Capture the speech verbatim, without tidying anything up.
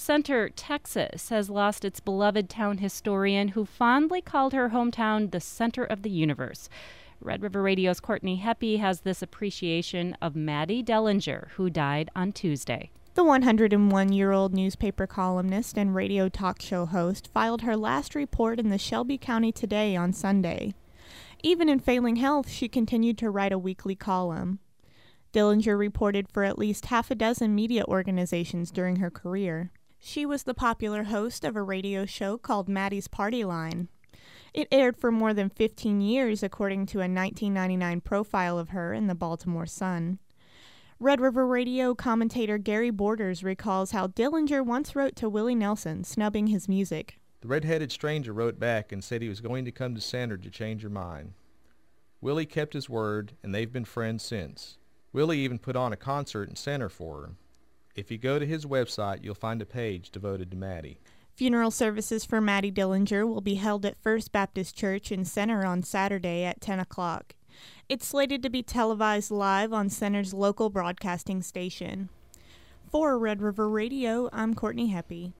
Center, Texas, has lost its beloved town historian who fondly called her hometown the center of the universe. Red River Radio's Courtney Heppy has this appreciation of Maddie Dellinger, who died on Tuesday. The one hundred one-year-old newspaper columnist and radio talk show host filed her last report in the Shelby County Today on Sunday. Even in failing health, she continued to write a weekly column. Dellinger reported for at least half a dozen media organizations during her career. She was the popular host of a radio show called Maddie's Party Line. It aired for more than fifteen years, according to a nineteen ninety-nine profile of her in the Baltimore Sun. Red River Radio commentator Gary Borders recalls how Dellinger once wrote to Willie Nelson, snubbing his music. The red-headed stranger wrote back and said he was going to come to Center to change her mind. Willie kept his word, and they've been friends since. Willie even put on a concert in Center for her. If you go to his website, you'll find a page devoted to Maddie. Funeral services for Maddie Dellinger will be held at First Baptist Church in Center on Saturday at ten o'clock. It's slated to be televised live on Center's local broadcasting station. For Red River Radio, I'm Courtney Heppy.